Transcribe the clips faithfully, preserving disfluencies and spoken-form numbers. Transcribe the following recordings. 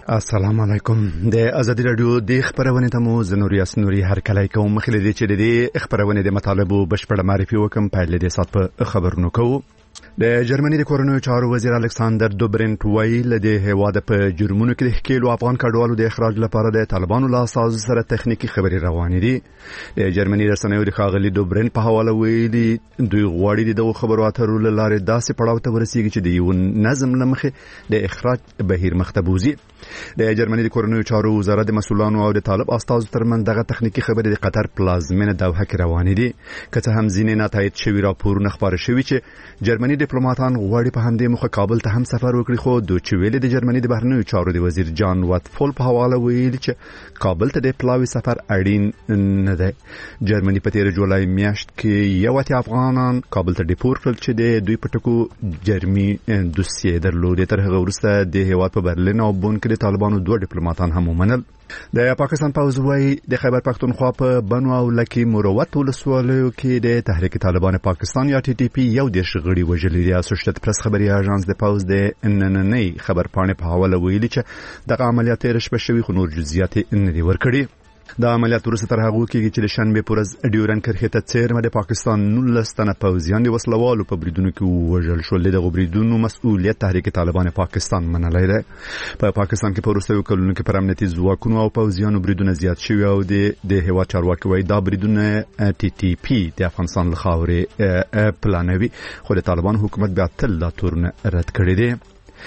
السلام علیکم. د ازادي رادیو د خبرونه ته مو زنوري اسنوري هر کله کوم مخلي دي چې د خبرونه د مطالبه بشپړه معرفي وکم په لدې سات په خبرونو کوو. د جرمني د کورونو چارو وزیر الکساندر دوبرنټ ویل د هواد په جرمونو کې د کېلو افغان کډوالو د اخراج لپاره د طالبانو له اساس سره تخنیکی خبري روانې دي. د جرمني رسنیو د خاغلی دوبرنټ په حواله ویلي دوی غواړي د خبرو اترو لاره داسې پړاو ته ورسیږي چې د یو نظم لمخه د اخراج بهیر مختبوزي. د جرمني د کورونو چارو وزارت د مسولانو او د طالب استازو ترمن دغه تخنیکی خبري د قطر پلازمینه دوحه کې روانې دي. کته هم ځینې نتایج شوی راپورونه خبر شوی چې جرمني ډیپلوماټان غواړي په همدې مخه کابل ته هم سفر وکړي، خو د چویل د جرمني د بهرنیو چارو د وزیر جان واتفول په حواله ویلي چې کابل ته د پلاوي سفر اړین نه دی. جرمني په تیر جولای میاشت کې یو اتیا افغانان کابل ته ډیپورټ کړل چې د دوی په ټکو جرمي دوسیه درلودې. تر هغه وروسته د هیواد په برلین او بون کې د طالبانو دوه ډیپلوماټان هم ومنل. د پاکستان پوځ وايي د خیبر پختونخوا په بنو او لکی مروت ولسوالیو کې د تحریک طالبان پاکستان یا ټي ټي پی یو د شغړی وجلې د اسوسییټډ پریس خبري اژانس د پوځ د نننۍ خبر پاڼې په حواله ویلي چې دغه عملیات رشبه شوی خو نور جزئیات نه دي ورکړي. د عملیات وروسته تر هغه کې چې شنبه پورز ډیورن کرخه ته څیرمه د پاکستان نولس تنه پوځیان د وسلوالو په بریدونو کې وژل شول. د بریدونو مسؤلیت تحریک طالبان پاکستان منلای دی. په پاکستان کې په وروستیو کلونو کې پر امنیتي ځواکونو او پوځیانو بریدونه زیات شوي او د هوا چارواکي وایي دا بریدونه ټي ټي پی د افغانستان له خاورې پلانوي، خو د طالبان حکومت بیا تل دا تورونه رد کړی دی.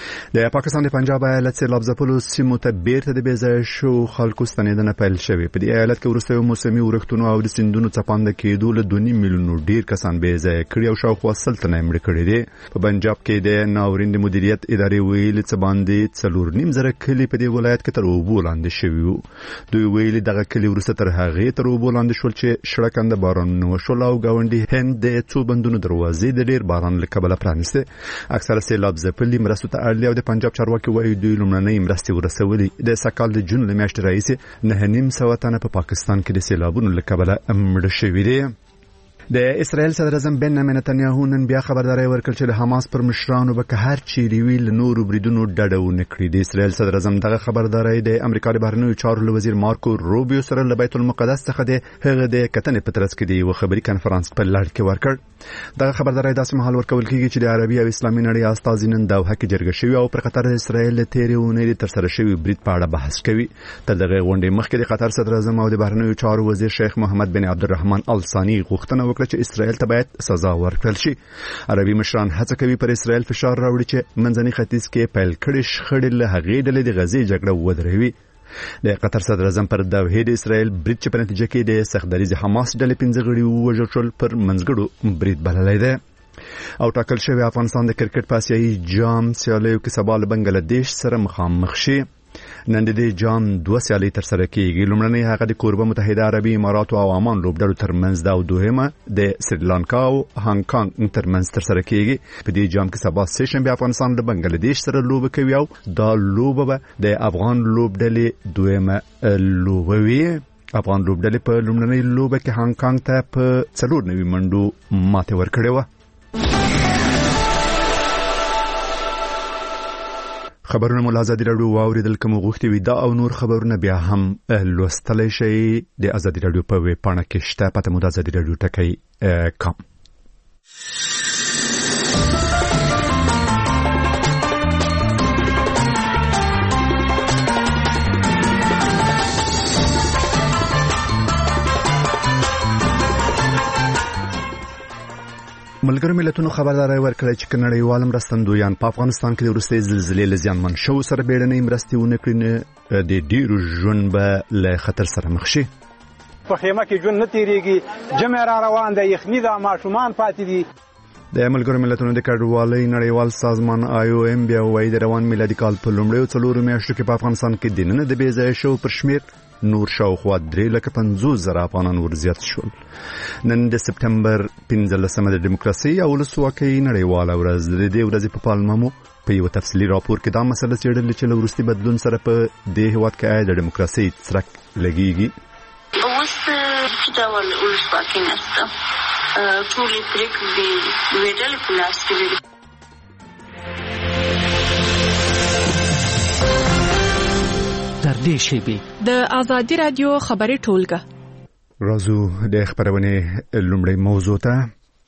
د پاکستان د پنجاب ایالت سیلاب ځپلو سیمو ته بیرته د بیځای شو خلکو ستنیدنه پیل شوې. په دې ایالت کې وروسته موسمي ورښتونو او د سیندونو څپانده کېدو له دوه میلیونو ډیر کسان بیځای کړي او شاوخوا سل تنه مړه کړي دي. په پنجاب کې د ناورین د مدیریت ادارې ویلي چې باندې څلور نیم زره کلی په دې ولایت کې تر اوبو لاندې شوي وو. دوی ویلي دغه کلی وروسته تر هغې تر اوبو لاندې شول چې شړکنده بارانونه وشول او ګاونډي هند د څو بندونو دروازې د ډیر باران له کبله پرانیستې. اکثره سیلاب ځپلي مرستو ته اړ او د پنجاب چارواکي وایي دوی لومړنۍ مرستې ورسولې. د سکال د جون له میاشتې راهیسې نه نیم سوه تنه په پاکستان کې د سیلابونو له کبله مړه شوي دي. د اسرائیل صدر اعظم بنیامین نتنیاهو نن بیا خبرداري ورکړه چې د حماس پر مشرانو به که هر چیرې وي له نورو بریدونو ډډه ونه کړي. د اسرائیل صدر اعظم دغه خبرداري د امریکا د بهرنیو چارو له وزیر مارکو روبیو سره له بیت المقدس څخه د هغه د کتنې په ترڅ کې د یو خبري کانفرنس په لړ کې ورکړ. دغه خبرداري داسې مهال ورکول کیږي چې د عربي او اسلامي نړۍ استازي نن دوحه کې جرګه شوي او پر قطر د اسرائیل تیرې ونې تر سره شوی برید په اړه بحث کوي. تر دغه غونډې مخکې د قطر صدر اعظم او د بهرنیو چارو وزیر شیخ محمد بن عبدالرحمن ال ثاني غوښتنه وکړه چې اسرائیل ته سزا ورکړل شي. عربي مشران هڅه کوي پر اسرائیل فشار راوړي چې منځني ختیځ کې پیل کړي شخړې له هغې ډلې د غزې جګړه ودروي. د قطر صدر اعظم پر دوحې د اسرائیل برید چې په نتیجه کې د سختدریز حماس ډلې پنځه غړي ووژل شول پر منځګړو برید بللی دی. او ټاکل شوی افغانستان د کرکټ په اسیایي جام سیالیو کې سبا له بنگلاديش سره مخامخ شي. نن د جام دوه سیالۍ تر سره کیږي. لومړنۍ هغه د کوربه متحده عربي امارات او عمان لوبډلو ترمنځ ده او دوهمه د سریلانکا او هانګ کانګ ترمنځ تر سره کیږي. په دې جام کې سبا سه شنبه افغانستان له بنگلاديش سره لوبه کوي او دا لوبه به د افغان لوبډلې دوهمه لوبه وي. افغان لوبډلې په لومړنۍ لوبه کې هانګ کانګ ته په څلور نوي منډو ماته ورکړې و. خبرونه مو ازادي رادیو واوریدل کوم غوښتي وي دا او نور خبرونه بیا هم لوستلای شئ د ازادي رادیو په ویب پاڼه کې شته. پته مو د ازادي رادیو ټکی کام. ملګرو ملتونو خبرداري ورکړه چې نړیوال مرستندویان په افغانستان کې د وروستۍ زلزلې له زیانمن شو سره بیړنۍ مرستې ونه کړي د ډیرو ژوند به له خطر سره مخ شي. په خیمه کې ژوند نه تیریږي، جمع را روان دی، یخني ده، ماشومان پاتې دي. د ملګرو ملتونو د کډوالۍ نړیوال سازمان آی او ایم بیا وایي د روان میلادي کال په لومړیو څلورو میاشتو کې په افغانستان کې د نن د بېځایه شو پر شمیر نور شاوخوا درې لکه پنځوس زره افغانان ورزیات شول. نن د سپتمبر پنځلسمه د دیموکراسي او ولسواکۍ نړیواله ورځ. د دې ورځې په پالمه مو په یو تفصیلي راپور کې دا مسله څېړل چې له وروستي بدلون سره په دې هېواد کې د دیموکراسۍ څرک لګېږي. اوس چې ډول ولسواکي نشته، ټولې پرېکړې د یوې ډلې په لاس کې دي. درې شیبې د آزادي رادیو خبري ټولګه. راځو د خبرونه لومړی موضوع ته.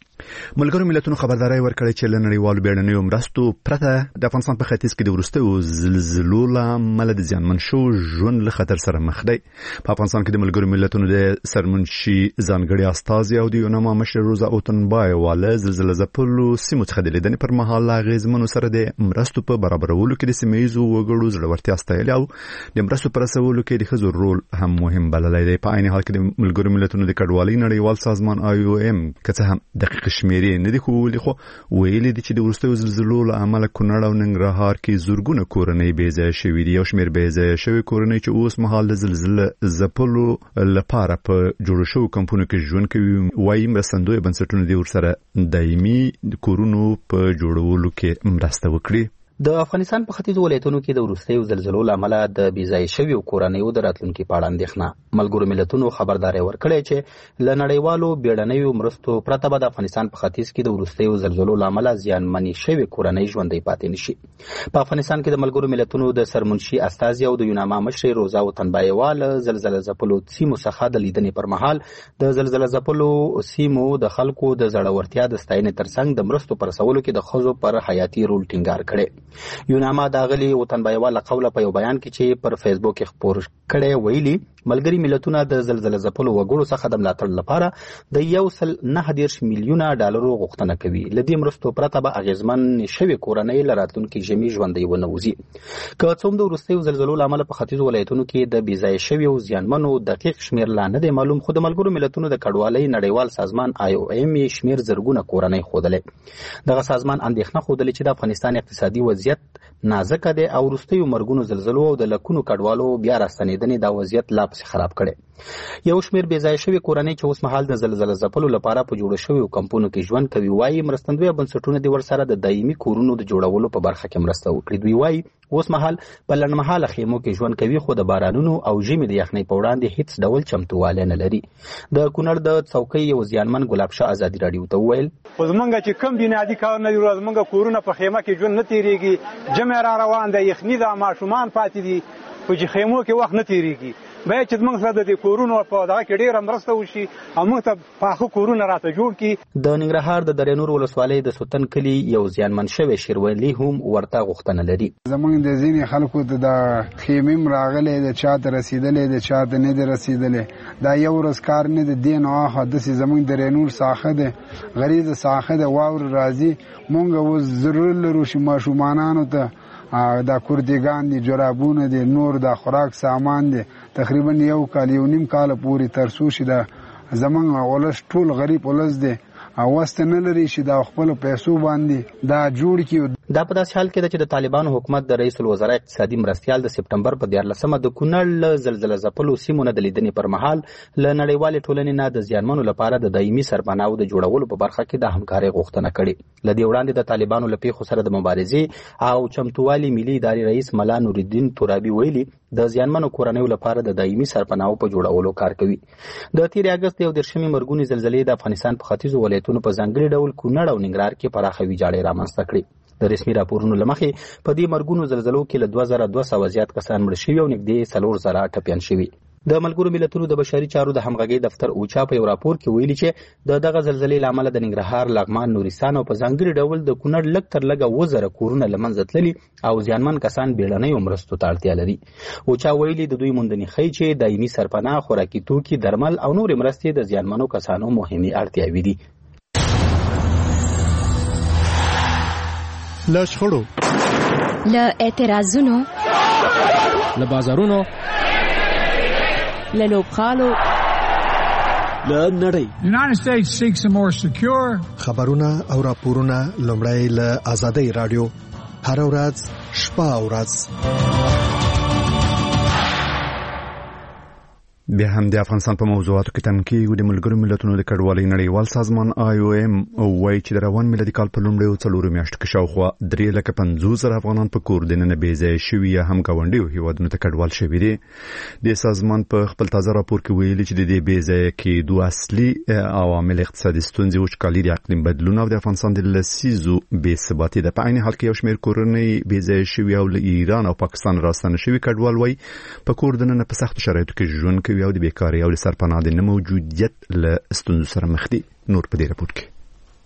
ملګرو ملتونو خبرداري ورکړې چې لنړیوالو بیړنیو مرستو پرته د افغانستان په ختیځ کې د وروستیو زلزلو لامل د زیانمن شو ژوند له خطر سره مخ دی. په افغانستان کې د ملګرو ملتونو د سرمنشي ځانګړي استازي او د یوناما مشر روزا اوتنبای واله زلزلې ځپلو سیمو څخه د لیدنې پر مهال غیزمنو سره د مرستو په برابرولو کې د سیمه‌ییزو وګړو زړورتیا ستایلې او د مرستو پر رسولو کې د ښځو رول هم مهم بللی دی. په عین حال کې د ملګرو ملتونو د کډوالۍ نړیوال سازمان آی او ایم که څه هم دقیق شمیرې نه دي خولي خو ویلي دي چې د وروستیو زلزلو له امله کونړ او ننګرهار کې زورګونه کورنۍ بې ځایه شوي دي. یو شمېر بې ځایه شوي کورنۍ چې اوس مهال د زلزلې ځپلو لپاره په جوړو شوو کمپونو کې ژوند کوي وایي مرستندویه بنسټونه دي ورسره دایمي کورونو په جوړولو کې مرسته وکړي. د افغانستان په ختیځو ولایتونو کې د وروستیو زلزلو له امله د بېځایه شویو کورنیو د راتلونکي په اړه اندېښنه. ملګرو ملتونو خبرداری ورکړی چې له نړیوالو بیړنیو مرستو پرته به د افغانستان په ختیځ کې د وروستیو زلزلو له امله زیانمنې شوې کورنۍ ژوندۍ پاتې نشي. په افغانستان کې د ملګرو ملتونو د سرمنشي استازي او د یوناما مشر روزا اوتنبایوال زلزلې ځپلو سیمو څخه د لیدنې پر مهال د زلزلې ځپلو سیمو د خلکو د زړورتیا د ستاینې ترڅنګ د مرستو پر رسولو کې د ښځو پر حیاتي رول ټینګار کړی. یوناما داغلی اوتنبایوال قوله په یو بیان کې چې پر فیسبوک کې خپور کړی ویلي ملګري ملتونه د زلزلې ځپلو وګړو څخه د ملاتړ لپاره د یو سل نهه دېرش میلیونه ډالرو غوښتنه کوي. له دې مرستو پرته به اغیزمن شوې کورنۍ له راتلونکي ژمي ژوندۍ ونه وځي. که څوم د وروستیو زلزلو له امله په ختیځو ولایتونو کې د بېځایه شویو زیانمنو دقیق شمېر لا نه دی معلوم خو د ملګرو ملتونو د کډوالۍ نړیوال سازمان آی او ایم یې شمېر زرګونه کورنۍ ښودلی. دغه سازمان اندېښنه ښودلې چې د افغانستان اقتصادي وضعیت نازکه دی او وروستیو مرګونو زلزلو او د لکونو کډوالو بیا راستنېدنې دا وضعیت لا پسې خراب کړی. یو شمېر بېځایه شوي کورنۍ چې اوس مهال د زلزلې ځپلو لپاره په جوړو شویو کمپونو کې ژوند کوي وایي مرستندویه بنسټونه دې ورسره د دایمي کورونو د جوړولو په برخه کې مرسته وکړي. دوی وایي اوس مهال په لنډمهاله خیمو کې ژوند کوي خو د بارانونو او ژمي د یخنۍ په وړاندې هیڅ ډول چمتووالی نه لري. د کونړ د څوکۍ یو زیانمن ګلاب شاه ازادي راډیو ته وویل خو زمونږ چې کم بنیادي کارونه دي زمونږ کورونه په خیمه کې ژوند نه تېرېږي جمع را روان دی یخني ده ماشومان پاتې دي خو چې خیمو کې وخت نه تېرېږي. باید چې موږ سره د کورونو په دغه کې ډېره مرسته وشي او موږ ته پاخه کورونه راته جوړ کړي. د ننګرهار د درې نور ولسوالۍ د سوتن کلي یو زیانمن شوی شیرولی هم ورته غوښتنه لري. زمونږ د ځینې خلکو ته د خیمې راغلی د چا ته رسېدلی د چا ته نه دی رسېدلی. دا یو ورځ کار نه دی دې نه اخوا داسې زمونږ درې نور ساحه دی غریزه ساحه ده واوره راځي مونږ اوس ضرور لرو چې ماشومانانو ته دا کوردګان دي جرابونه دي نور دا خوراک سامان دي تقریبا یو کال یو نیم کال پورې تر څو چې دا زمونږ ولس ټول غریب ولس دی او واسطه نه لري چې دا خپل پیسو باندې دا جوړ کړي. دا په داسې حال کې ده چې د طالبانو حکومت د رئیس الوزرا اقتصادي مرستیال د سپټمبر په دیارلسمه د کونړ له زلزلې ځپلو سیمو نه د لیدنې پر مهال له نړیوالې ټولنې نه د زیانمنو لپاره د دایمي سرپناهو د جوړولو په برخه کې د همکارۍ غوښتنه کړې. له دې وړاندې د طالبانو له پیښو سره د مبارزې او چمتووالي ملي ادارې رئیس ملا نورالدین ترابي ویلي د زیانمنو کورنیو لپاره د دایمي سرپناهو په جوړولو کار کوي. د تیر اگست یو دېرشمې مرګونې زلزلې د افغانستان په ختیځو ولایتونو په ځانګړي ډول کونړ او ننګرهار کې پراخه ویجاړۍ رامنځته کړې. د رسمي راپورونو له مخې په دې مرګونو زلزلو کې له دوه زره دوه سوه زیات کسان مړه شوي او نږدې څلور زره ټپیان شوي. د ملګرو ملتونو د بشري چارو د همغږۍ دفتر اوچا په یو راپور کې ویلي چې د دغه زلزلې له امله د ننګرهار لغمان نورستان او په ځانګړي ډول د کونړ لږ تر لږه اووه زره کورونه له منځه تللي او زیانمن کسان بیړنیو مرستو ته اړتیا لري. اوچا ویلي د دوی موندنې ښیي چې دایمي سرپناه خوراکي توکي درمل او نورې مرستې د زیانمنو کسانو مهمې اړتیاوې دي. له شخړو له اعتراضونو له بازارونو له لوبغالو له نړۍ United States seeks a more secure خبرونه او راپورونه لومړی له آزادۍ رادیو هر ورځ شپه او ورځ بیا هم د افغانستان په موضوعاتو کې تنقید د ملګرو ملتونو د کډوالۍ نړیوال سازمان آی او ایم وایي چې د روان میلادي کال په لومړیو څلورو میاشتو کې شاوخوا درې لکه پنځوس زره افغانان په کور دننه بې ځایه شوي یا هم ګاونډیو هیوادونو ته کډوال شوي دي. د سازمان په خپل تازه راپور کې ویلي چې د دې بې ځایه کېدو اصلي عوامل اقتصادي ستونزې، وچکالي، د اقلیم بدلون او د افغانستان د لسیزو بې ثباتي ده. په عین حال کې یو شمېر کورنۍ بې ځایه شوي او له ایران او پاکستان راستنه شوي کډوال وایي په کور دننه په سختو شرایطو کې ژوند کوي او د بیکارۍ او د سرپناه د نه موجودیت له ستونزو سره مخ دي. نور په دې راپور کې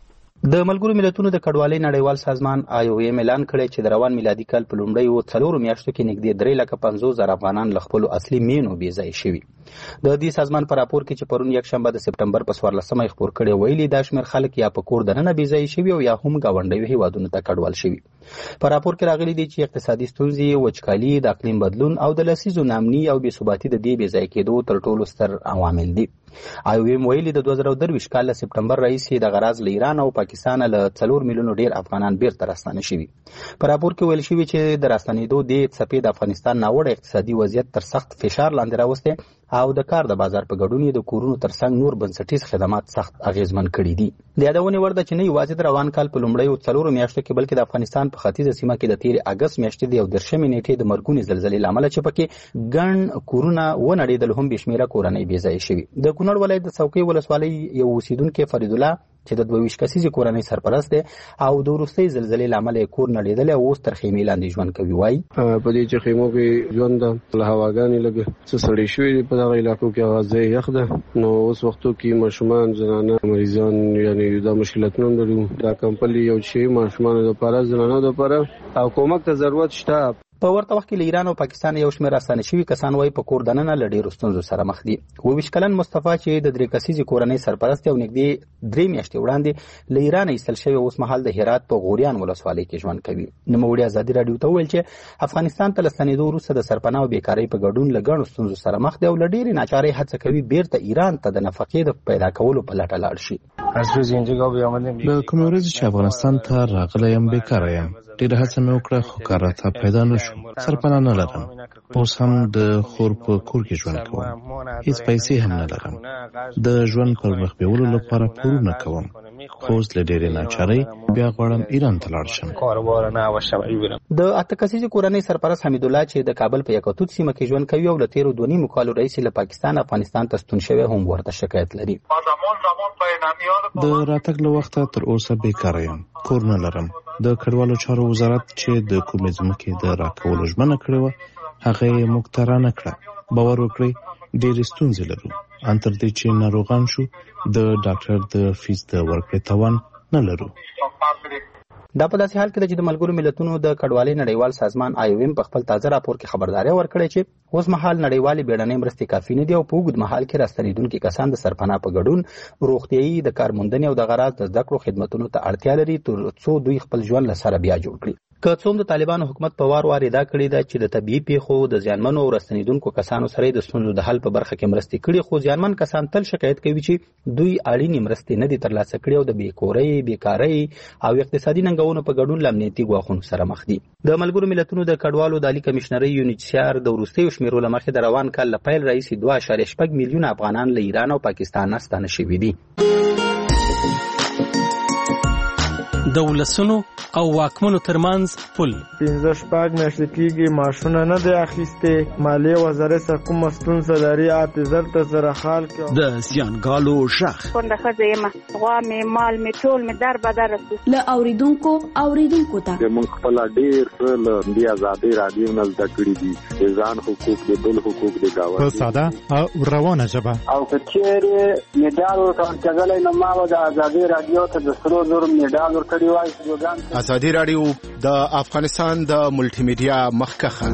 د ملګرو ملتونو د کډوالۍ نړیوال سازمان آی او ایم اعلان کړی چې د روان میلادي کال په لومړیو څلورو میاشتو کې نږدې درې لکه پنځوس زره افغانان له خپلو اصلي مینو بې ځایه شوي. د دې سازمان په راپور کې چې پرون یکشنبه د سپټمبر په څوارلسمه یې خپور کړی ویلي دا شمېر خلک یا په کور دننه بې ځایه شوي او یا هم ګاونډیو هیوادونو ته کډوال شوي. په راپور کې راغلي دي چې اقتصادي ستونزې، وچکالي، د اقلیم بدلون او د لسیزو ناامني او بې ثباتي د دې بې ځایه کېدو تر ټولو ستر عوامل دي. آی او ایم ویلي د دوه زره درویشت کال له سپټمبر راهیسې د غراض له ایران او پاکستان له څلور میلیونو ډیر افغانان بیرته راستانه شوي. په راپور کې ویل شوي چې د راستنېدو دې څپې د افغانستان ناوړه اقتصادي وضعیت تر سخت فشار لاندې راوستی او د کار د بازار په ګډون د کورونو ترڅنګ نور بنسټیز خدمات سخت اغیزمن کړي دي. د یادونې وړ ده چې نه یوازې د روان کال په لومړیو څلورو میاشتو کې بلکې د افغانستان په ختیځه سیمه کې د تېرې اګست میاشتې د یو دېرشمې نېټې د مرګونې زلزلې له امله چې پکې ګڼ کورونه ونړېدل هم بې شمېره کورنۍ بې ځایه شوي. د کونړ ولایت د څوکۍ ولسوالۍ یو اوسیدونکی فریدالله چې د دوه ویشت کسیزې کورنۍ سرپرست دی او د وروستۍ زلزلې له امله یې کور نړېدلی او اوس تر خیمې لاندې ژوند کوي. وایي په دې چې خیمو کې ژوند ده، له هواګانې لږ څه سړې شوي دي په دغه علاقو کې، هوا ځای یخ ده، نو اوس وختو کې ماشومان، زنانه، مریضان یعنی دا مشکلتونه هم لرو. دا کمپل یو شی ماشومانو دپاره، زنانو دپاره او کومک ته ضرورت شته. په ورته وخت کې له ایران او پاکستان یو شمېر راستانه شوي کسان وایي په کور دننه له ډېرو ستونزو سره مخ دي. اووه ویشت کلن مصطفی چې د درې کسیزې کورنۍ سرپرست او نږدې درې میاشتې وړاندې له ایرانه ایستل شوی اوس مهال د هرات په غوریان ولسوالۍ کې ژوند کوي. نوموړي ازادي راډیو ته وویل چې افغانستان ته له ستنېدو وروسته د سرپناه او بیکارۍ په ګډون له ګڼو ستونزو سره مخ دی او له ډېرې ناچارۍ هڅه کوي بیرته ایران ته د نفقې د پیدا کولو په لټه لاړ شي. له کومې ورځې چې افغانستان ته راغلی یم بیکاره یم. ډېره هڅه مې وکړه خو کار راته پیدا نه شو. سرپناه نه لرم. اوس هم د خور په کور کې ژوند کوم. هیڅ پیسې هم نه لرم. د ژوند پر مخ بیولو لپاره پورونه کوم. خو اوس له ډېرې ناچارۍ بیا غواړم ایران ته لاړ شم. د اته کسیزې کورنۍ سرپرست حمیدالله چې د کابل په یکتوت سیمه کې ژوند کوي او له تېرو دوه نیمو کالو راهیسې له پاکستان افغانستان ته ستون شوی هم ورته شکایت لري. د راتګ له وخته تر اوسه بیکاره یم. کور نه لرم. د کډوالو چارو وزارت چې د کومې ځمکې د راکولو ژمنه کړې وه هغه یې موږ ته رانه کړه. باور وکړئ ډېرې ستونزې لرو. ان تر دې چې ناروغان شو د ډاکټر د فیس د ورکړې توان نه لرو. دا په داسې حال کې ده چې د ملګرو ملتونو د کډوالۍ نړیوال سازمان آی او ایم په خپل تازه راپور کې خبرداری ورکړی چې اوس مهال نړیوالې بیړنۍ مرستې کافي نه دي او په اوږد مهال کې راستنېدونکي کسان د سرپناه په ګډون روغتیایي، د کار موندنې او د غراض د زده کړو خدمتونو ته اړتیا لري تر څو دوی خپل ژوند له سره بیا جوړ کړي. که څه هم د طالبانو حکومت په وار وار ادعا کړې ده چې د طبیعي پیښو، د زیانمنو او راستنېدونکو کسانو سره د ستونزو د حل په برخه کې مرستې کړي، خو زیانمن کسان تل شکایت کوي چې دوی اړینې مرستې نه دي ترلاسه کړي او د بېکورۍ، بیکارۍ او اقتصادي ننګونو په ګډون له امنیتي ګواښونو سره مخ دي. د ملګرو ملتونو د کډوالو د عالي کمیشنرۍ یونیچیار د وروستیو شمېرو له مخې د روان کال له پیل راهیسې دوه اعشاریه شپږ میلیونه افغانان له ایران او پاکستان راستانه شوي دي. د ولسونو او واکمنو ترمنځ پل پنځه شپږ میاشتې کېږي معاشونه نه دی اخیستې. مالیې وزارت څخه کومه ستونزه لري حافظر ته سره حال کړي. د زیانګالو غږ کونډه ښځه یم، غوا مې، مال مې، ټول مې در بدر رسي. له اوریدونکو اوریدونکو ته زموږ خپله ډېر څه له همدې ازادۍ راډیو نه زده کړي دي. د ځان حقوق، د بل حقوق، د ګاونډي په ساده او روانه ژبه. او که چېرې مډال ورکول کېدلی نو ما به د ازادۍ راډیو ته د سرو زرو مډال ورکړی وای. ازادي راډیو د افغانستان د ملټي میډیا مخکخه.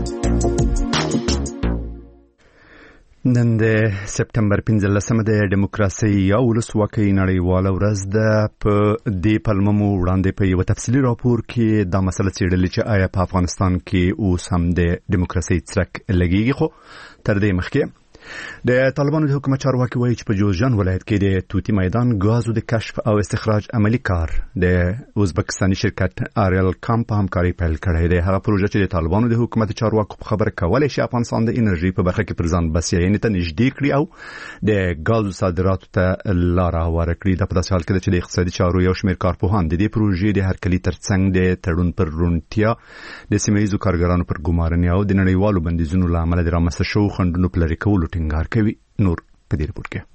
نن د سپټمبر پنځلسمه د دیموکراسي یا ولسواکۍ نړیواله ورځ ده. په دې پلمه مو وړاندې په یو تفصیلي راپور کې دا مسله څېړلې چې آیا په افغانستان کې اوس هم د دیموکراسۍ څرک لګېږي. خو تر دې مخکې د طالبانو د حکومت چارواکي وایي چې په جوزجان ولایت کې د توتی میدان غازو د کشف او استخراج عملی کار د ازبکستاني شرکت آریل کام په همکاري پیل کړی دی. هغه پروژه چې د طالبانو د حکومت چارواکو په خبره کولای شي افغانستان د انرژي په برخه کې پر ځان بسیاینې ته نږدې کړي او د غازو صادراتو ته لار هواره کړي. د په داسې حال کې چې د اقتصادي چارو یو شمېر کارپوهان د دې پروژې د هرکلي ترڅنګ د تړون پر رونتیا د سیمه ییزو کارګرانو پر ګمارنې او د نړیوالو بندیزونو له امله د رامنځته شوو خنډونو په لرې کولو ټینګار کوي. نور په دې رپورټ کې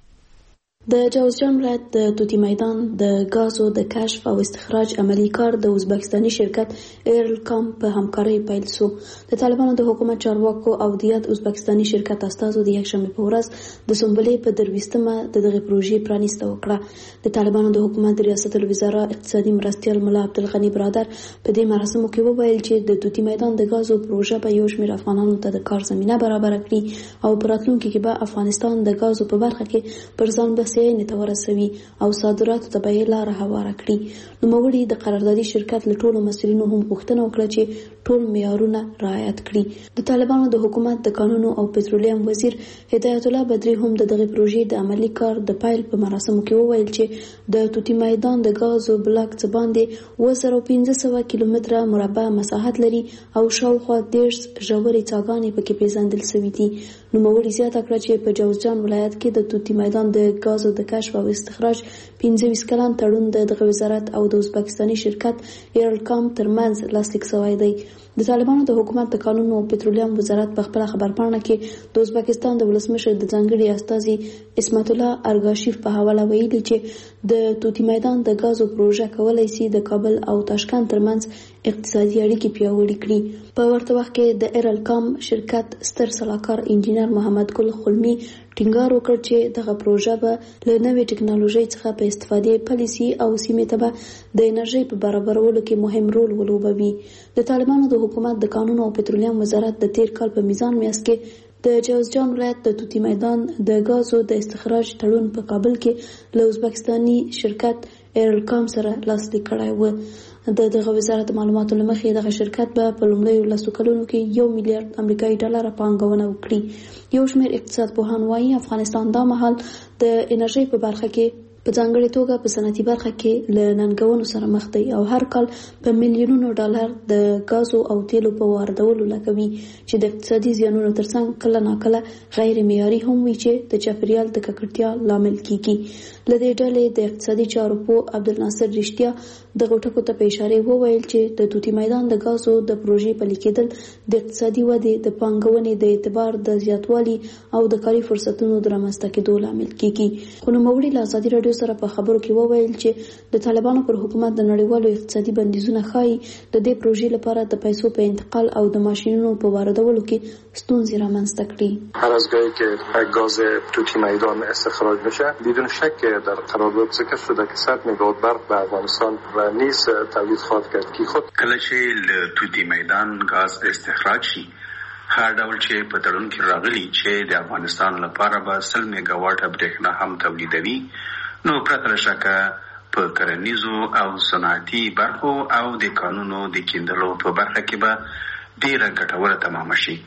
د جوزجان ولایت د توتی میدان د غازو د کشف او استخراج عملی کار د ازبکستاني شرکت ایرل کام په همکارۍ پیل شو. د طالبانو د حکومت چارواکو او د یاد ازبکستاني شرکت استازو د یکشنبه په ورځ د سنبلې په درويستمه د دغه پروژې پرانیسته وکړه. د طالبانو د حکومت ریاست الوزرا اقتصادي مرستیال مولا عبدالغنی برادر په دې مراسمو کې وویل چې د توتی میدان د غازو پروژه به یو شمېر افغانانو ته د کار زمینه برابر کړي او په راتلونکي کې به افغانستان د غازو په برخه کې پر ځان بسیاینې ته ورسوي او صادراتو ته به لار هواره کړي. نوموړي د قراردادي شرکت له ټولو مسؤلینو هم غوښتنه وکړه چې ټول معیارونه رعایت کړي. د طالبانو د حکومت د قانون او پټرولیم وزیر هدایت الله بدری هم د دغه پروژې د عملی کار د پایل په مراسمو کې وویل چې د توتی میدان د غازو بلاک څخه باندې اووه زره پنځه سوه کیلومتره مربع مساحت لري او شاوخوا دېرش ژورې څاګانې پکې پیژندل شوي دي. نوموړي زیاته کړه چې په جوزجان ولایت کې د توتی میدان د غازو د کشف او استخراج پنځه ویشت کلن تړون د دغه وزارت او د ازبکستاني شرکت ایرل کام ترمنځ لاسلیک شوی دی. د طالبانو د حکومت د قانون او پټرولیم وزارت په خپل خبرپاڼه کې د ازبکستان د ولسمشر د ځانګړي استازي اسمت الله ارګاشیف په حواله ویلي چې د توتی میدان د غازو پروژه کولای شي د کابل او تاشکند ترمنځ اقتصادي اړیکې پیاوړې کړي. په ورته وخت کې د ایرل کام شرکت ستر سلاکار انجینر محمد ګل خلمی ټینګار وکړ چې دغه پروژه به له نوې ټکنالوژي څخه په استفادې پالیسي او سیمې ته به د انرژي په برابرولو کې مهم رول ولوبوي. د طالبانو د حکومت د قانون او پټرولیم وزارت د تیر کال په میزان میاشت کې د جوزجان ولایت د توتی میدان د غازو د استخراج تړون په کابل کې له ازبکستاني شرکت ایرل کام سره لاسلیک کړی و. د دغه وزارت معلوماتو لمخې دغه شرکت به په لومړیو لسو کلونو کې یو میلیارډ امریکایي ډالر پانګونه وکړي. یو شمېر اقتصاد پوهان وایي افغانستان دا مهال د انرژي په برخه کې په ځانګړې توګه په صنعتي برخه کې له ننګونو سره مخ دی او هر کال په میلیونونو ډالر د غازو او تیلو په واردولو لګوي چې د اقتصادي زیانونو ترڅنګ کله ناکله غیر معیاري هم وي چې د چاپیریال د ککړتیا لامل کیږي. له دې ډلې د اقتصادي چارو پوه عبدالناصر رښتیا دغه ټکو ته په اشاره وویل چې د توتی میدان د غازو د پروژې پلي کېدل د اقتصادي ودې د پانګونې د اعتبار د زیاتوالي او د کاري فرصتونو د رامنځته کېدو لامل کیږي. خو نوموړي له ازادي راډیو سره په خبرو کې وویل چې د طالبانو پر حکومت د نړیوالو اقتصادي بندیزونه ښایي د دې پروژې لپاره د پیسو په انتقال او د ماشینونو په واردولو کې ستونزې رامنځته کړي. هر از گاهی که گاز توتی میدان استخراج بشه بدون شک در قرارداد ذکر شده که صد مگاوات برق به افغانستان و نیز تولید خواهد کرد که خود کله چې له توتی میدان غاز استخراج شي هر ډول چې په تړون کې راغلي چې د افغانستان لپاره به سل میگاواټه برېښنا هم تولیدوي نو پرته له شکه په کرنیزو او صنعتي برخو او د کانونو د کیندلو په برخه کې به ډېره ګټوره تمامه شي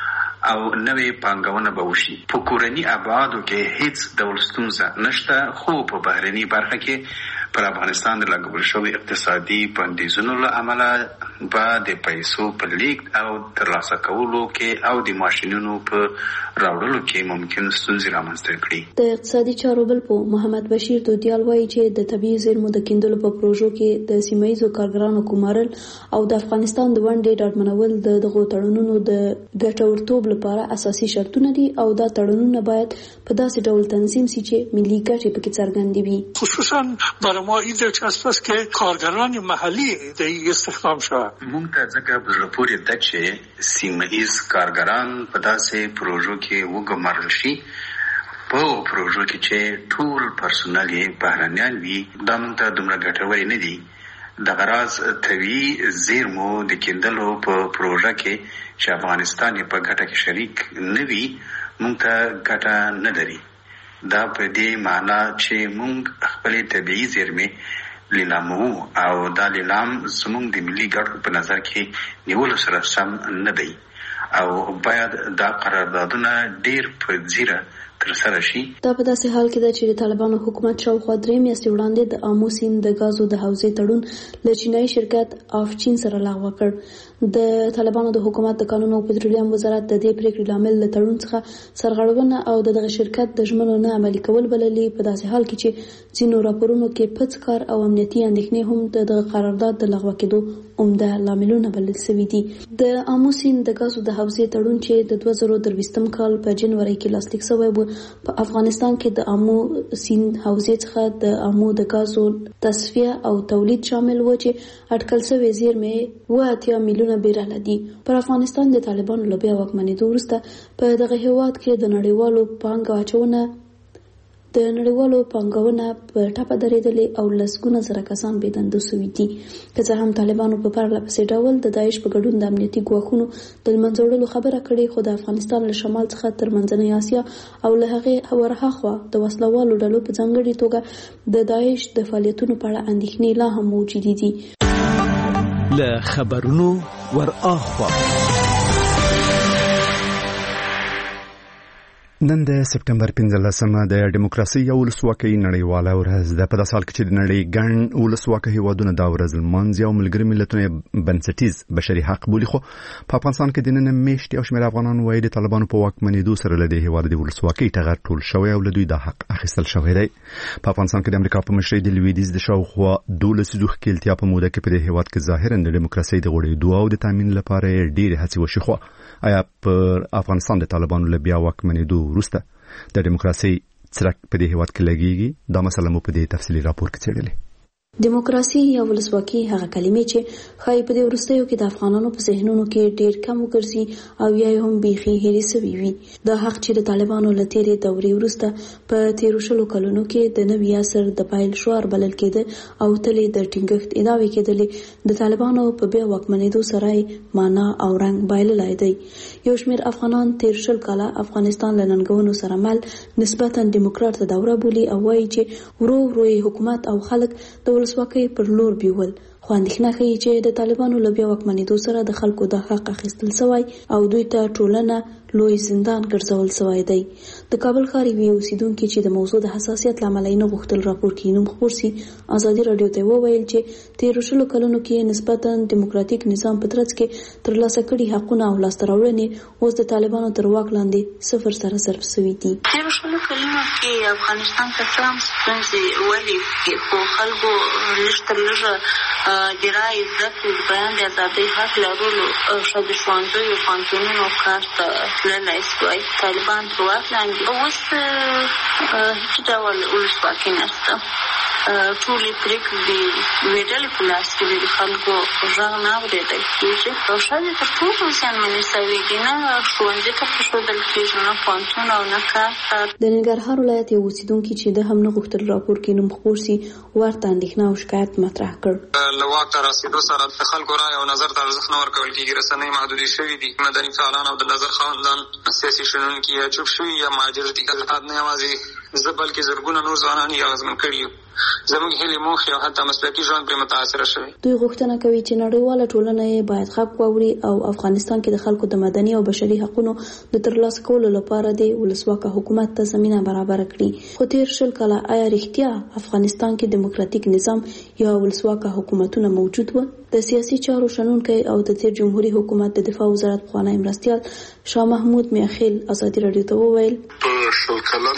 او نوې پانګونه به وشي. په کورني ابعادو کې هیڅ ډول ستونزه نشته خو په بهرني برخه کې پر افغانستان د لګول شوی اقتصادي بندیزونو له امله به د پیسو په لیږد او ترلاسه کولو کې او د ماشینونو په راوړلو کې ممکن ستونزې رامنځته کړي. د اقتصادي چارو بل په محمد بشیر دودیال وایي چې د طبیعي زیرمو د کیندلو په پروژو کې د سیمه ییزو کارګرانو ګمارل او د افغانستان د ونډې ډاډمنول د دغو تړونونو د ګټورتوب لپاره اساسي شرطونه دي او دا تړونونه باید په داسې ډول تنظیم شي چې ملي ګټې پکې څرګندې وي. خصوصا برای ما این دلچسب است که کارگران محلی در استخدام شود. مونږ ته ځکه په زړه پورې ده چې سیمه ییز کارګران په داسې پروژو کې وګمارل شي په پروژو کې چې ټول پرسونل یې بهرنیان وي. دا مونږ ته دومره ګټورې نه دي. د غراض طبیعي زیرمو د کیندلو په پروژه کې چې افغانستان په ګټه کې شریک نه وي مونږ ته ګټه نه لري. دا په دې معنا چې مونږ خپل طبيعي زیرمې لیلامو او دا لیلام زموږ د ملي ګټو په نظر کې نیولو سره سم نه دی او باید دا قراردادونه ډیر په ځیره ترسره شي. دا په داسې حال کې ده چې د طالبانو حکومت شاوخوا درې میاشتې وړاندې د آمو سیند د غازو د حوزې تړون له چینایي شرکت آفچین سره لغوه کړ. د طالبانو د حکومت د کانونو او پټرولیم وزارت د دې پریکړې لامل له تړون څخه سرغړونه او د دغه شرکت د ژمنو نه عملي کول بللي، په داسې حال کې چې ځینو راپورونو کې پڅ کار او امنیتي اندېښنې هم د دغه قرارداد د لغوه کېدو عمده لاملونه بلل شوي دي. د آمو سیند د غازو د حوزې تړون چې د دوه زره درویشتم کال په جنوري کې لاسلیک شوی و، په افغانستان کې د آمو سیند حوزې څخه د آمو د غازو تصفیه او تولید شامل و چې اټکل شوی زیرمې اوه اتیا میلیونه بیرل دي. پر افغانستان د طالبانو له بیا واکمنېدو وروسته په دغه هېواد کې د نړیوالو پانګه اچونه د نړیوالو پانګونه په ټاپه درېدلې او لسګونه زره کسان بې دندو شوي دي. که څه هم طالبانو په پرله پسې ډول د داعش په ګډون د امنیتي ګواښونو د له منځه وړلو خبره کړې، خو د افغانستان له شمال څخه تر منځنۍ اسیا او له هغې ورهاخوا د وسلوالو ډلو په ځانګړې توګه د داعش د فعالیتونو په اړه اندېښنې لا هم موجودې دي. له خبرونو ورهاخوا نن د سپټمبر پنځلسمه د دیموکراسي او ولسواکۍ نړیواله ورځ ده. په داسې حال کې چې د نړۍ ګڼ ولسواکه هیوادونه دا ورځ لمانځي او ملګري ملتونه بنسټیز بشري حق بولي، خو په افغانستان کې د نن میاشتې او شمېر افغانان وایي د طالبانو په واکمنېدو سره له دې هیواد د ولسواکۍ ټغر ټول شوی او له دوی د حق اخیستل شوی دی. په افغانستان کې د امریکا په مشرۍ د لویدیځ د شاوخوا دولس لسیزو ښکېلتیا په موده کې په دې هیواد کې ظاهراً د دیموکراسۍ د غوړېدو او د تامین لپاره ډېرې هڅې وشي، خو آیا پر افغانستان د طالبانو له بیا واکمنېدو وروسته د دیموکراسۍ څرک په دې هیواد کې لګیږي؟ دا مسله مو په دې تفصیلي راپور کې څېړلې. دیموکراسي یا ولسواکي هغه کلمې چې خای په دې وروستیو کې د افغانانو په ذهنونو کې ډېر کم وګرځي او یا هم بیخي هېرې سوي وي. دا حق چې د طالبانو له تېرې دورې وروسته په تېرو شلو کلونو کې د نوي عصر د پیل شعار بلل کېده او تلې د ټینګښت ادعاوې کېدلې، د طالبانو په بیا واکمنېدو سره معنا او رنګ بایللی دی. یو شمېر افغانان تېر شل کاله افغانستان له ننګونو سره مل نسبتا دیموکرات دوره بولي او وایي چې ورو ورو حکومت او خلک د ولسواکۍ پر لور بیول، خو اندېښنه ښیي چې د طالبانو له بیا واکمنېدو سره د خلکو د حق اخیستل سوی او دوی ته ټولنه لوی زندان ګرځول سوی دی. د کابل ښار یوې اوسیدونکي چې د موضوع د حساسیت له امله یې نه غوښتل راپور کې نوم خپور سي، ازادي راډیو ته وویل چې تېرو شلو کلونو کې نسبتا دیموکراتیک نظام په ترڅ کې ترلاسه کړي حقونه او لاسته راوړنې اوس د طالبانو تر واک لاندې صفر سره ضرب سوي دي. تېرو شلو کلونو کې افغانستان ته څه هم ستونزې ولیدې، خو خلکو لږ تر لږه د رایې، زده کړې، د بیان د ازادۍ حق لرلو، ښځې ښوونځیو، پوهنتونونو کار ته تللی سوای. طالبان تر واک لاندې اوس هېڅ ډول ولسواکي نشته. ټولې پرېکړې د یوې ډلې په لاس کې دي، د خلکو غږ نه اورېدل کېږي او ښځې تر ټولو زیانمنې سوې دي. نه ښوونځي ته پرېښودل کېږي، نه پوهنتون او نه کار. د ننګرهار ولایت یو اوسیدونکي چې د هم نه غوښتل راپور کې نوم خپور سي ورته اندېښنه او شکایت مطرح کړ. له واک ته رسېدو سره د خلکو رایې او نظر ته ارزښت نه ورکول کېږي. رسنۍ محدودې شوي دي. مدني فعالان او د نظر خاوندان سیاسي شنونکي یا چوپ شوي یا مهاجر دي. نه یوازې زه بلکې زرګونه نور ځوانان یې اغېزمن کړي یو. زموږ هیلې، موخې او حتی مسلکي ژوند پرې متاثره شوی. دوی غوښتنه کوي چې نړیواله ټولنه یې باید غږ واوري او افغانستان کې د خلکو د مدني او بشري حقونو د ترلاسه کولو لپاره د ولسواکه حکومت ته زمینه برابر کړي. خو تېر شل کاله آیا رښتیا افغانستان کې دیموکراتیک نظام یا ولسواکه حکومتونه موجود و؟ د سیاسي چارو شنونکی او د تېر جمهوریت حکومت د دفاع وزارت پخوانی مرستیال شاه محمود میاخیل ازادي راډیو ته وویل، په شل کلن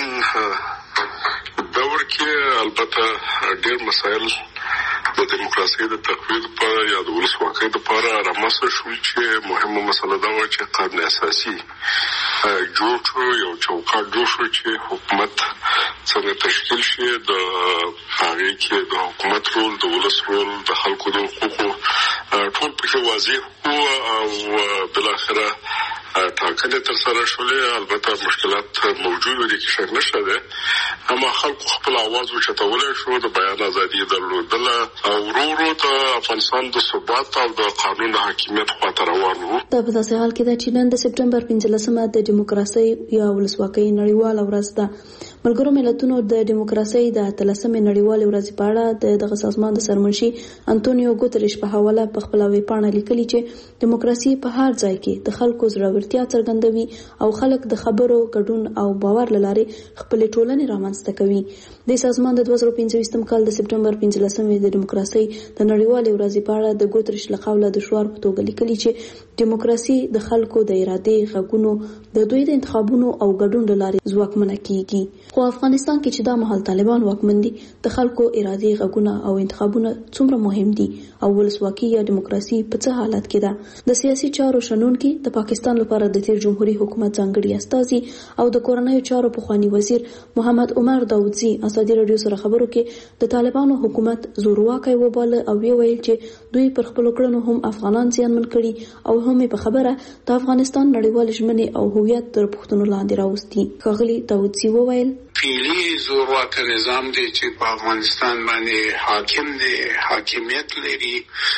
دور کې البته ډېر مسایل د دیموکراسۍ د تقویض لپاره یا د ولسواکۍ لپاره رامنځته شول چې مهمه مسله دا وه چې قانون اساسي جوړ شو، یو چوکاټ جوړ شو چې حکومت څنګه تشکیل شي، د هغې کې د حکومت رول، د ولس رول، د خلکو د حقوقو ټول پکې واضح وو او بالاخره ټاکنې تر سره شولې. البته مشکلات موجود دي کې شک نشته دی، اما خلکو خپل اواز اوچتولی شو، د بیان ازادي یې درلودله او ورو ورو د افغانستان د ثبات او د قانون د حاکمیت خواته روان وو. دا په داسې حال کې ده چې نن د سپټمبر پنځلسمه د دیموکراسۍ یا ولسواکۍ نړیواله ورځ ده. ملګرو ملتونو د دیموکراسۍ د اتلسمې نړیوالې ورځې په اړه د دغه سازمان د سرمنشي انټونیو ګوتریش په حواله په خپله ویبپاڼه لیکلي چې دیموکراسي په هر ځای کې د خلکو زړورتیا څرګندوي او خلک د خبرو ګډون او باور لاره خپل ټولنې رامنځته کوي. د سازمان د دوه زره پنځه کال د سپټمبر پنځلسمې د دیموکراسي د نړیوالې ورځې په اړه د ګوتریش له قوله د شعار په توګه لیکلي چې دیموکراسي د خلکو د ارادې غږونو د دوی د انتخابونو او ګډون لاره ځواکمنه کیږي. خو افغانستان کې چې دا مهال طالبان واکمن دي، د خلکو ارادې غږونه او انتخابونه څومره مهم دي او ولسواکي یا دیموکراسي په څه حالت کې ده؟ د سیاسي چارو شنونکي د پاکستان لپاره د تیر جمهوریت حکومت ځانګړي استازي او د کورنیو چارو پخوانی وزیر محمد عمر داودزي ازادي رادیو سره خبرو کې د طالبانو حکومت زورواکي وباله او ویل چې دوی پر خپل کړنو هم افغانان زیانمن کړي او هم په خبره د افغانستان نړیوال ژمنې او هویت تر پوښتنو لاندې راوستي. ښاغلي داودزي وویل فعلی زورواکه نظام دی چې په افغانستان باندې حاکم دی، حاکمیت لري،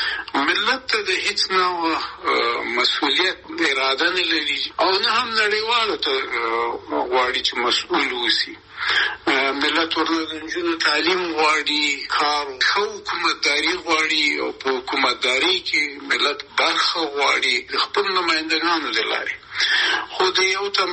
ملت ته د هیڅ نوع مسؤلیت اراده نه لري او نه هم نړیوالو ته غواړي چې مسؤل اوسي. ملت ورنه د نجونو تعلیم غواړي، کار ښه حکومتداري غواړي او په حکومتداري کې ملت برخه غواړي د خپل نمایندګانو د لارې. خو د یو تم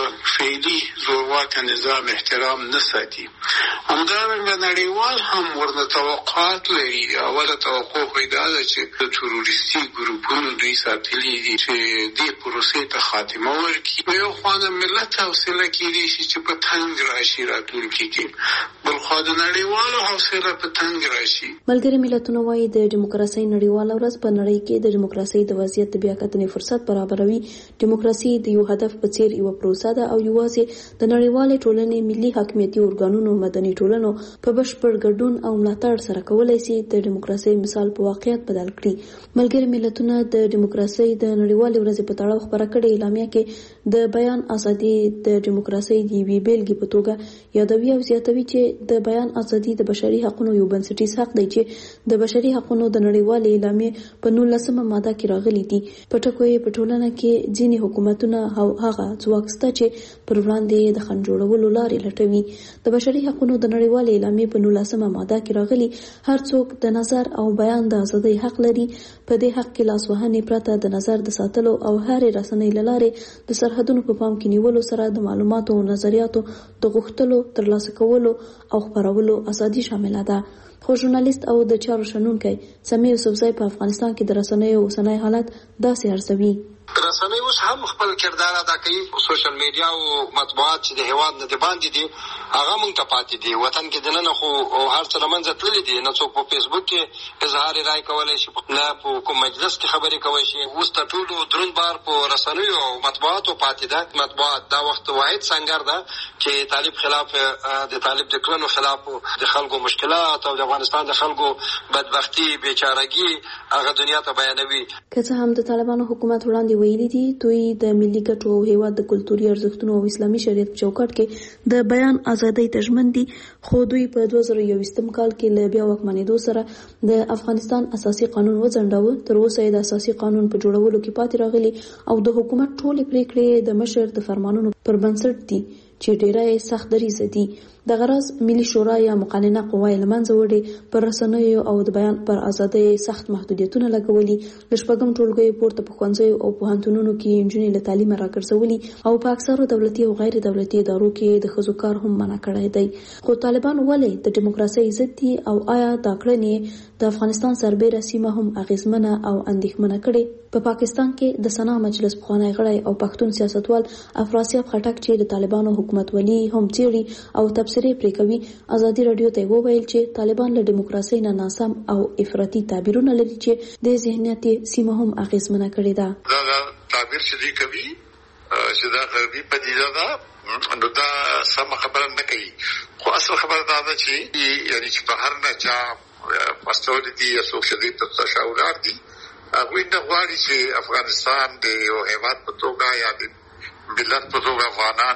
فعلی زورواکه نظام احترام نه ساتي. همدارنګه نړیوال هم ورنه توقعات لري. اوله توقع پیدا ده چې د تروریستي ګروپونو دوی ساتلي دي چې دې پروسې ته خاتمه ورکړي. په یو خوا د ملت حوصله کېدی شي چې په تنګ راشي راتلونکي کې، بل خوا د نړیوالو حوصله په تنګ راشي. ملګري ملتونه وايي د دیموکراسۍ نړیواله ورځ په نړۍ کې د دیموکراسۍ د وضعیت د بیاکتنې فرصت برابروي. دیموکراسي د یو هدف په څیر یو پروسه ده او یوازې د نړیوالې ټولنې ملي حاکمیتي ارګانونو مدني ټولنو په بشپړ ګډون او ملاتړ سره کولای شي د دیموکراسۍ مثال په واقعیت بدل کړي. ملګري ملتونه د دیموکراسۍ د نړیوالې ورځې په تړاو خبره کړې اعلامیه کې د بیان ازادي د دیموکراسۍ د یوې بیلګې په توګه یادوي او زیاتوي چې د بیان ازادي د بشري حقوقو یو بنسټیز حق دی چې د بشري حقوقو د نړیوالې اعلامیې په نولسمه ماده کې راغلي دي. په ټکو یې په ټولنه کې ځینې حکومتونه او هغه ځواک شته چې پر وړاندې د خنډ جوړولو لارې لټوي. د بشري حقوقو د نړیوالې اعلامیې په نولسمه ماده کې راغلي هر څوک د نظر او بیان د ازادۍ حق لري. په دې حق کې لاسوهنې پرته د نظر د ساتلو او هر رسنۍ لارې د سرحدونو په پام کې نیولو سره د معلوماتو او نظریاتو د غوښتلو ترلاسه کولو او خپرولو ازادي شامله ده. خو ژورنالیست او د چارو شنونکی سمیع یوسفزی په افغانستان کې د رسنیو اوسنی حالت داسې ارزوي. رسنۍ اوس هم خپل کردار ادا کوي. سوشل میډیا او مطبوعات چې د هیواد نه د باندې دي هغه مونږ ته پاتې دي. وطن کې دننه خو هر څه له منځه تللي دي. نه څوک په فیسبوک کې اظهار رای کولی شي، نه په کوم مجلس کې خبرې کولی شي. اوس تر ټولو دروند بار په رسنیو او مطبوعاتو پاتې ده. مطبوعات دا وخت واحد سنګر ده چې طالب خلاف د طالب د کړنو خلاف د خلکو مشکلات او د افغانستان د خلکو بدبختی بیچارګي هغه دنیا ته بیانوي. که څه هم د طالبانو حکومت وړاندې ویلي دي دوی د ملي ګټو او هیواد د کلتوري ارزښتونو او اسلامي شریعت په چوکاټ کې د بیان ازادۍ ته ژمن دي، خو دوی په دوه زره یوویشتم کال کې له بیا واکمنېدو سره د افغانستان اساسي قانون وځنډاوه. تر اوسه یې د اساسي قانون په جوړولو کې پاتې راغلي او د حکومت ټولې پریکړې د مشر د فرمانونو پر بنسټ دي چې ډېره سخت دریځه دي. د غرض ملي شورا یا مقننه قوای لمنځه وړي، پر رسنیو او د بیان پر ازادۍ سخت محدودیتونه لګولي، د شپږم ټولګي پورته په ښوونځیو او پوهنتونونو کې نجونې له تعلیمه راګرځولي او په اکثرو دولتي او غیر دولتي ادارو کې د ښځو کار هم منع کړی دی. خو طالبان ولې د دیموکراسۍ ضد دي او آیا دا کړنې د افغانستان سربېره سیمه هم اغیزمنه او اندېښمنه کړي؟ په پاکستان کې د سنا مجلس پخوانی غړی او پښتون سیاستوال افراسیاب خټک چې د طالبانو حکومت ولي هم څېړي او تبصرې پرې کوي، ازادي رادیو ته وویل چې طالبان له دیموکراسۍ نه ناسم او افراطي تعبیرونه لري چې د ذهنیت سیمه هم اغیزمنه کړې ده. دا تعبیر چې دی کوي چې دا غربي پدیده ده نو دا سم خبره نه کوي، خو اصل خبره دا ده چې یعنی چې بهر نه چا مستولی دي یا څوک چې د تشاورات دي هغوی نه غواړي چې افغانستان د یو هیواد په توګه یا د ملت په توګه افغانان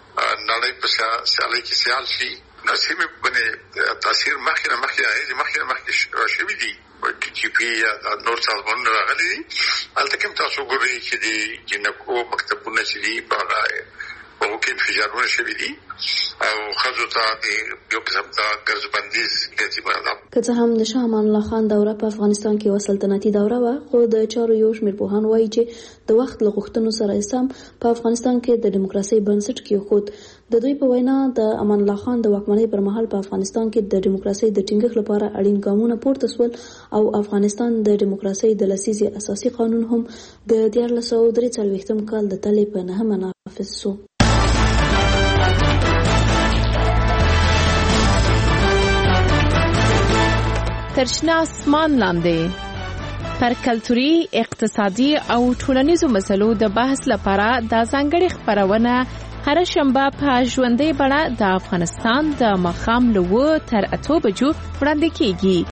نړۍ په سیالۍ کې سیال شي. سیمې باندې تاثیر مخکې نه مخکې راغلي مخکې نه مخکې راشوي دي. ټي جي پي یا نور سازمانونه راغلي دي. هلته کې هم تاسو ګورئ چې د جنکو مکتبونه چې دي په هغه هغه کې انفجارونه شوي دي او خزو ته یو قسم ته ګرځبندیز کېږي. که څه هم د شاه امان الله خان دوره په افغانستان کې یو سلطنتي دوره وه، خو د چارو یو شمېر پوهان وایي چې د وخت له غوښتنو سره سم په افغانستان کې د دیموکراسۍ بنسټ کېښود. د دوی په وینا د امان الله خان د واکمنۍ پر مهال په افغانستان کې د دیموکراسۍ د ټینګښت لپاره اړین ګامونه پورته شول او افغانستان د دیموکراسۍ د لسیزې اساسي قانون هم د دیارلس سوه درې څلوېښتم کال د تلې په نهمه نافذ شو. تر شنه اسمان لاندې پر کلتوري، اقتصادي او ټولنیزو مسلو د بحث لپاره د ځانګړي خبرونه هر شنبه په ژوندۍ بڼه د افغانستان د ماښام له اوه تر اتو بجو وړاندې کیږي.